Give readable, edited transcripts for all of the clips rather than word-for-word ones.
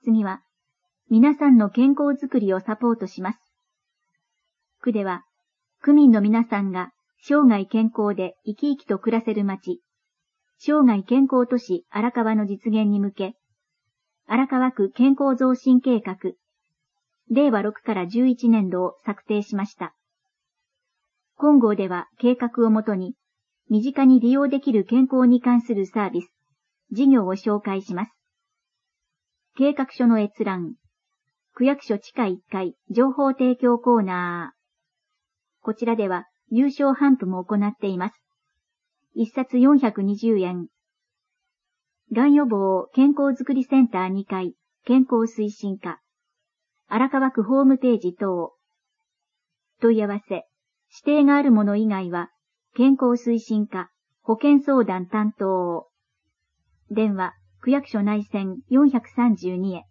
次は、皆さんの健康づくりをサポートします。区では、区民の皆さんが生涯健康で生き生きと暮らせる街、生涯健康都市荒川の実現に向け、荒川区健康増進計画、令和6から11年度を策定しました。本号では計画をもとに、身近に利用できる健康に関するサービス、事業を紹介します。計画書の閲覧、区役所地下1階情報提供コーナー。こちらでは有償頒布も行っています。1冊420円。がん予防健康づくりセンター2階健康推進課。荒川区ホームページ等。問い合わせ、指定があるもの以外は、健康推進課、保健相談担当。電話、区役所内線432へ。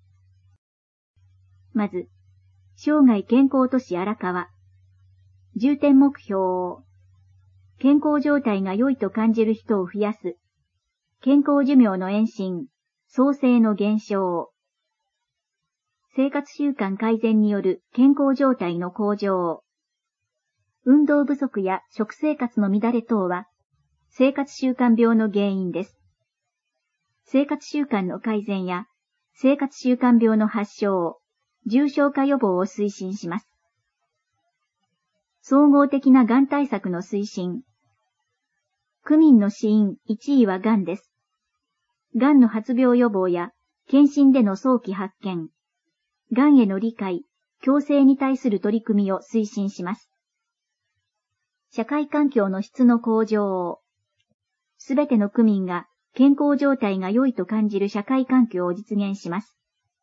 まず、生涯健康都市荒川。重点目標。健康状態が良いと感じる人を増やす。健康寿命の延伸、創生の減少。生活習慣改善による健康状態の向上。運動不足や食生活の乱れ等は、生活習慣病の原因です。生活習慣の改善や、生活習慣病の発症、重症化予防を推進します。総合的ながん対策の推進。区民の死因1位はがんです。がんの発病予防や、検診での早期発見、がんへの理解、共生に対する取り組みを推進します。社会環境の質の向上。すべての区民が健康状態が良いと感じる社会環境を実現します。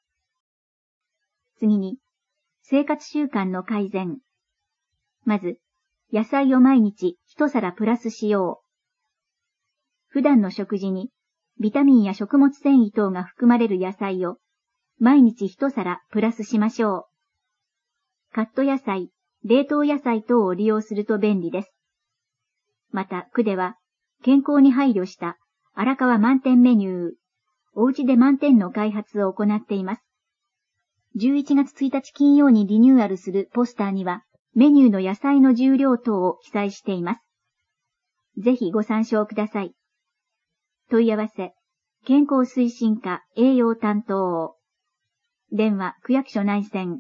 次に、生活習慣の改善。まず、野菜を毎日一皿プラスしよう。普段の食事に、ビタミンや食物繊維等が含まれる野菜を、毎日一皿プラスしましょう。カット野菜、冷凍野菜等を利用すると便利です。また、区では、健康に配慮した荒川満点メニュー、おうちで満点の開発を行っています。11月1日金曜にリニューアルするポスターには、メニューの野菜の重量等を記載しています。ぜひご参照ください。問い合わせ、健康推進課栄養担当。電話、区役所内線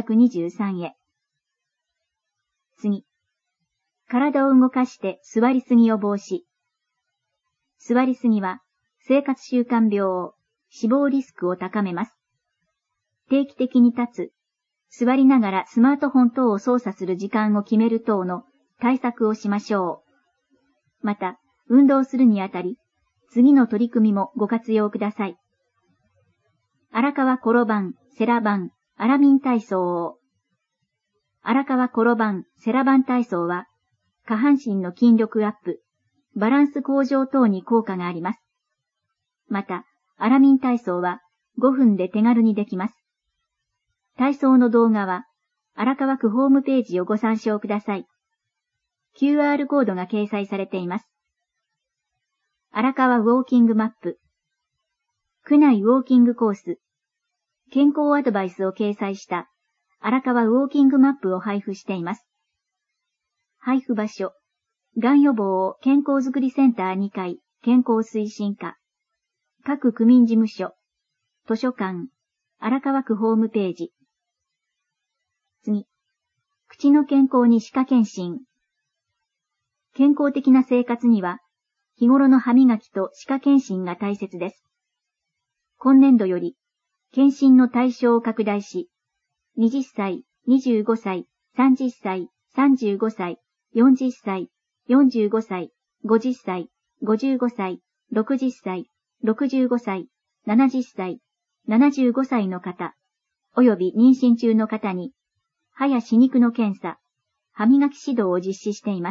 423へ。次。体を動かして座りすぎを防止。座りすぎは、生活習慣病、死亡リスクを高めます。定期的に立つ、座りながらスマートフォン等を操作する時間を決める等の対策をしましょう。また、運動するにあたり、次の取り組みもご活用ください。荒川転ばん、セラバン、アラミン体操。荒川転ばん、セラバン体操は、下半身の筋力アップ、バランス向上等に効果があります。また、アラミン体操は5分で手軽にできます。体操の動画は、荒川区ホームページをご参照ください。QR コードが掲載されています。荒川ウォーキングマップ。区内ウォーキングコース。健康アドバイスを掲載した荒川ウォーキングマップを配布しています。配布場所。がん予防健康づくりセンター2階健康推進課。各区民事務所。図書館。荒川区ホームページ。次。口の健康に歯科検診。健康的な生活には、日頃の歯磨きと歯科検診が大切です。今年度より、検診の対象を拡大し、20歳、25歳、30歳、35歳、40歳、45歳、50歳、55歳、60歳、65歳、70歳、75歳の方、および妊娠中の方に、歯や歯肉の検査、歯磨き指導を実施しています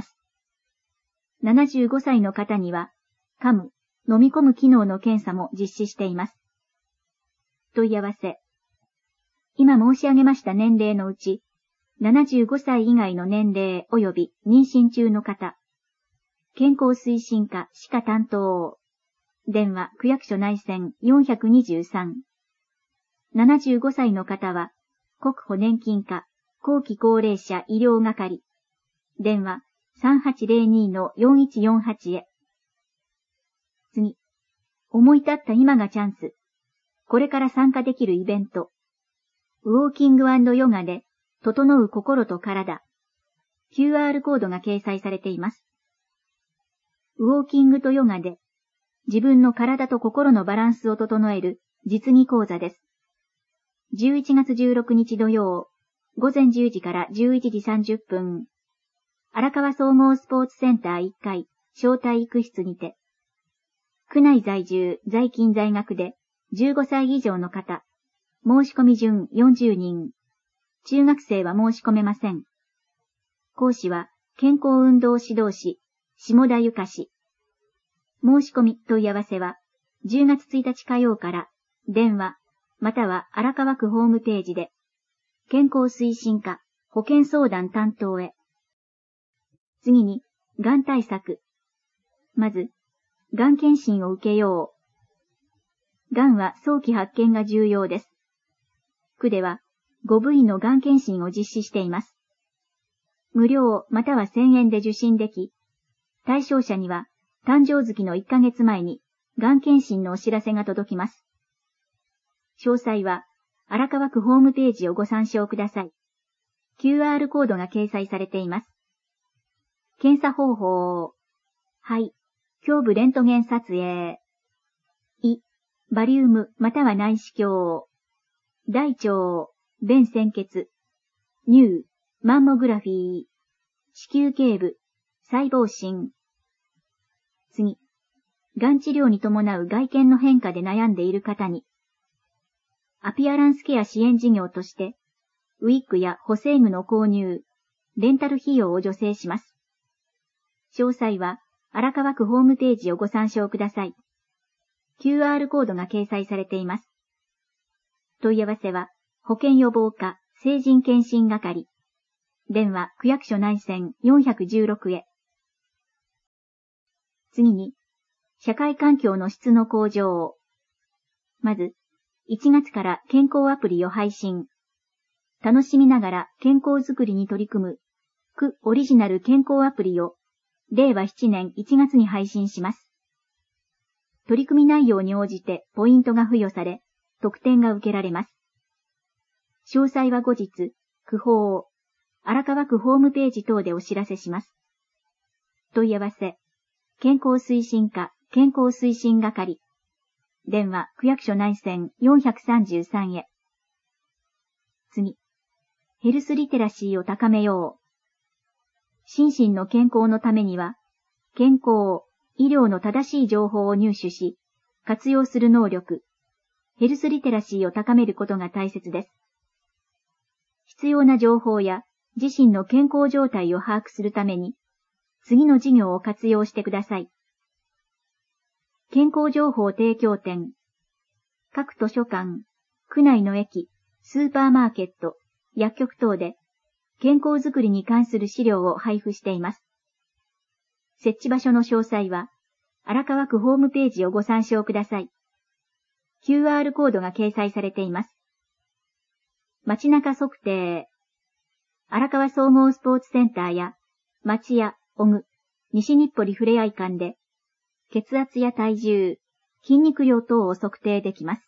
。75歳の方には、噛む、飲み込む機能の検査も実施しています。問い合わせ。今申し上げました年齢のうち、75歳以外の年齢及び妊娠中の方、健康推進課歯科担当。電話、区役所内線423。 75歳の方は、国保年金課、後期高齢者医療係。電話、3802-4148 へ。次。思い立った今がチャンス。これから参加できるイベント。ウォーキング&ヨガで、整う心と体。QR コードが掲載されています。ウォーキングとヨガで、自分の体と心のバランスを整える実技講座です。11月16日土曜、午前10時から11時30分。荒川総合スポーツセンター1階、小体育室にて。区内在住、在勤在学で、15歳以上の方。申し込み順40人。中学生は申し込めません。講師は、健康運動指導士、下田ゆかし。申し込み問い合わせは、10月1日火曜から、電話、または荒川区ホームページで、健康推進課、保健相談担当へ。次に、がん対策。まず、がん検診を受けよう。がんは早期発見が重要です。区では、5部位のがん検診を実施しています。無料または1000円で受診でき、対象者には、誕生月の1ヶ月前に、がん検診のお知らせが届きます。詳細は、荒川区ホームページをご参照ください。QR コードが掲載されています。検査方法。肺、胸部レントゲン撮影。胃、バリウムまたは内視鏡。大腸、便潜血。乳、マンモグラフィー。子宮頸部、細胞診。次。がん治療に伴う外見の変化で悩んでいる方に、アピアランスケア支援事業として、ウィッグや補正具の購入、レンタル費用を助成します。詳細は、荒川区ホームページをご参照ください。QR コードが掲載されています。問い合わせは、保健予防課、成人検診係。電話、区役所内線416へ。次に、社会環境の質の向上。まず、1月から健康アプリを配信。楽しみながら健康づくりに取り組む、区オリジナル健康アプリを、令和7年1月に配信します。取り組み内容に応じてポイントが付与され、特典が受けられます。詳細は後日、区法、荒川区ホームページ等でお知らせします。問い合わせ、健康推進課、健康推進係。電話、区役所内線433へ。次。ヘルスリテラシーを高めよう。心身の健康のためには、健康、医療の正しい情報を入手し、活用する能力、ヘルスリテラシーを高めることが大切です。必要な情報や自身の健康状態を把握するために、次の事業を活用してください。健康情報提供店。各図書館、区内の駅、スーパーマーケット、薬局等で健康づくりに関する資料を配布しています。設置場所の詳細は、荒川区ホームページをご参照ください。QR コードが掲載されています。街中測定。荒川総合スポーツセンターや、町屋、小具、西日暮里ふれあい館で、血圧や体重、筋肉量等を測定できます。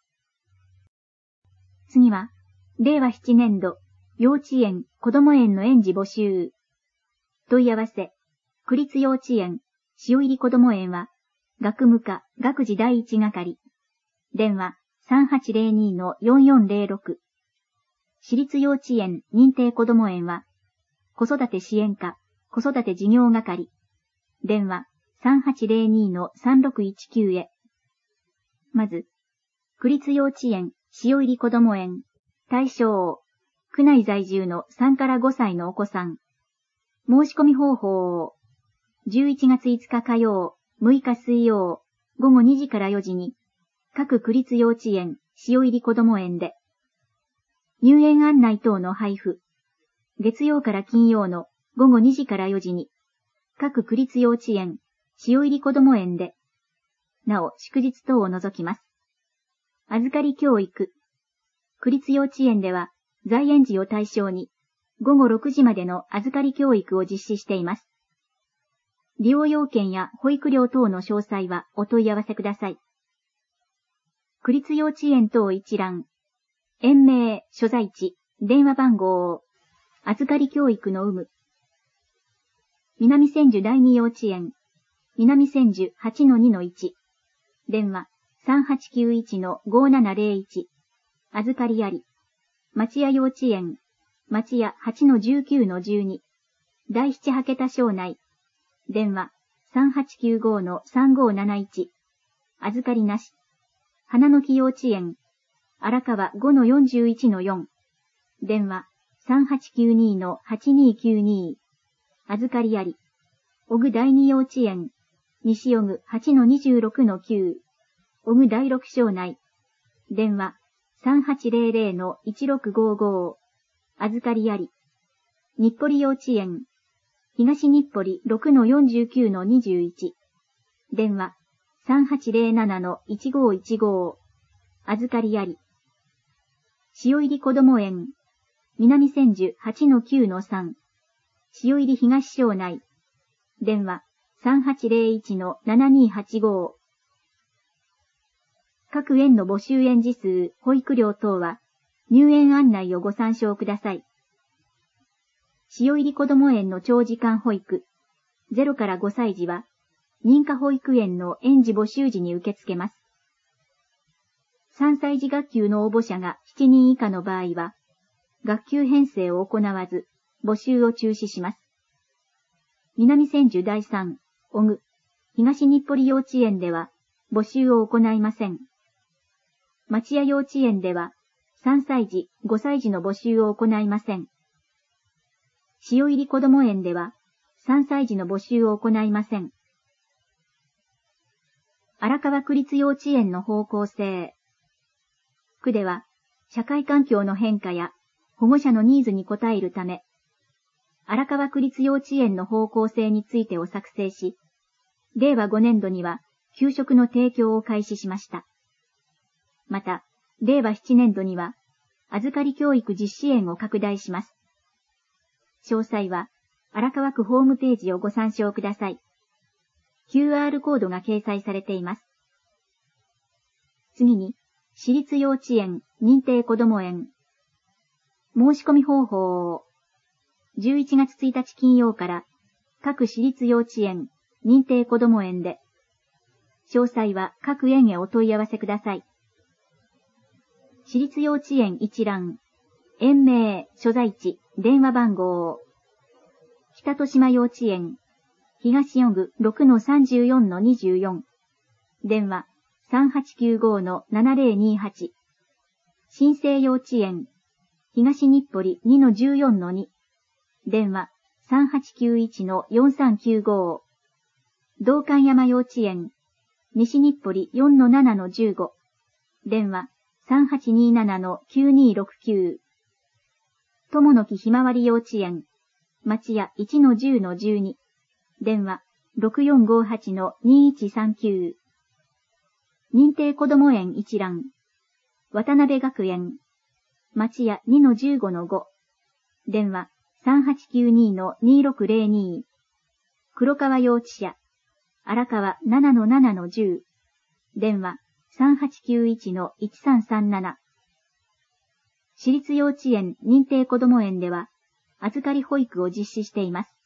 次は、令和7年度、幼稚園、こども園の園児募集。問い合わせ、区立幼稚園、塩入こども園は、学務課、学児第一係。電話、3802-4406。私立幼稚園、認定こども園は、子育て支援課、子育て事業係。電話、3802-3619へ。まず、区立幼稚園、塩入こども園、対象、区内在住の3から5歳のお子さん。申し込み方法、11月5日火曜、6日水曜、午後2時から4時に、各区立幼稚園、塩入こども園で、入園案内等の配布、月曜から金曜の午後2時から4時に、各区立幼稚園、塩入こども園で、なお祝日等を除きます。預かり教育。 区立幼稚園では、在園児を対象に、午後6時までの預かり教育を実施しています。利用要件や保育料等の詳細はお問い合わせください。区立幼稚園等一覧、園名、所在地、電話番号、預かり教育の有無。南千住第二幼稚園、南千住 8-2-1、電話 3891-5701、預かりあり。町屋幼稚園、町屋 8-19-12、第七波桁省内、電話 3895-3571、預かりなし。花の木幼稚園、荒川 5-41-4、電話 3892-8292、預かりあり。小具第二幼稚園、西小具 8-26-9、小具第六省内、電話 3800-1655、預かりあり。日暮里幼稚園、東日暮里 6-49-21、電話 3807-1515、預かりあり。塩入りこども園、南千住 8-9-3、塩入り東省内、電話 3801-7285。各園の募集園児数、保育料等は、入園案内をご参照ください。塩入りこども園の長時間保育、0から5歳児は、認可保育園の園児募集時に受け付けます。3歳児学級の応募者が7人以下の場合は、学級編成を行わず、募集を中止します。南千住第3、小具、東日暮里幼稚園では、募集を行いません。町屋幼稚園では、3歳児、5歳児の募集を行いません。塩入りこども園では、3歳児の募集を行いません。荒川区立幼稚園の方向性。区では、社会環境の変化や保護者のニーズに応えるため、荒川区立幼稚園の方向性についてを作成し、令和5年度には給食の提供を開始しました。また、令和7年度には、預かり教育実施園を拡大します。詳細は、荒川区ホームページをご参照ください。QR コードが掲載されています。次に、私立幼稚園認定こども園。申し込み方法を、11月1日金曜から、各私立幼稚園認定こども園で、詳細は各園へお問い合わせください。私立幼稚園一覧、園名、所在地、電話番号。北豊島幼稚園、東四具 6-34-24、電話 3895-7028。新生幼稚園、東日暮里 2-14-2、電話 3891-4395。道館山幼稚園、西日暮里 4-7-15、電話3827-9269。友の木ひまわり幼稚園、町屋 1-10-12、電話6458-2139。認定こども園一覧、渡辺学園、町屋 2-15-5、電話3892-2602。黒川幼稚舎、荒川 7-7-10、電話3891-1337。私立幼稚園認定こども園では、預かり保育を実施しています。